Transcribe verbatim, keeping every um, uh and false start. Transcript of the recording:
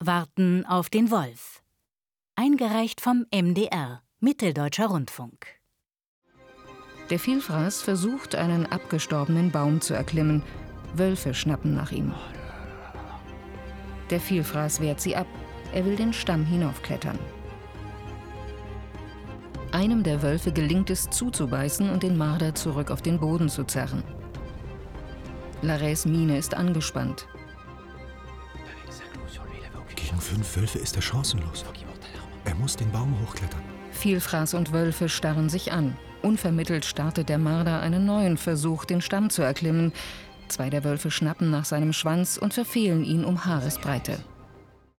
Warten auf den Wolf. Eingereicht vom M D R, Mitteldeutscher Rundfunk. Der Vielfraß versucht, einen abgestorbenen Baum zu erklimmen. Wölfe schnappen nach ihm. Der Vielfraß wehrt sie ab. Er will den Stamm hinaufklettern. Einem der Wölfe gelingt es, zuzubeißen und den Marder zurück auf den Boden zu zerren. Larrays Miene ist angespannt. Gegen fünf Wölfe ist er chancenlos. Er muss den Baum hochklettern. Vielfraß und Wölfe starren sich an. Unvermittelt startet der Marder einen neuen Versuch, den Stamm zu erklimmen. Zwei der Wölfe schnappen nach seinem Schwanz und verfehlen ihn um Haaresbreite.